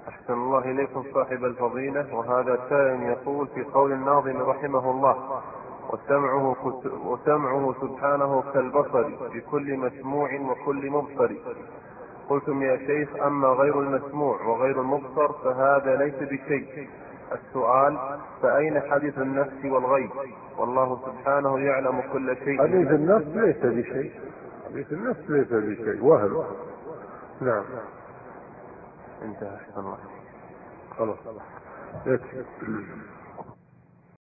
أحسن الله إليكم صاحب الفضيلة. وهذا سائل يقول في قول الناظم رحمه الله: وسمعه سبحانه كالبصر بكل مسموع وكل مبصر. قلتم يا شيخ: أما غير المسموع وغير المبصر فهذا ليس بشيء. السؤال: فأين حديث النفس والغيب؟ والله سبحانه يعلم كل شيء. حديث النفس ليس بشيء، حديث النفس ليس بشيء، وهم. نعم. انتهى. أحسن الله. خلاص يكفي.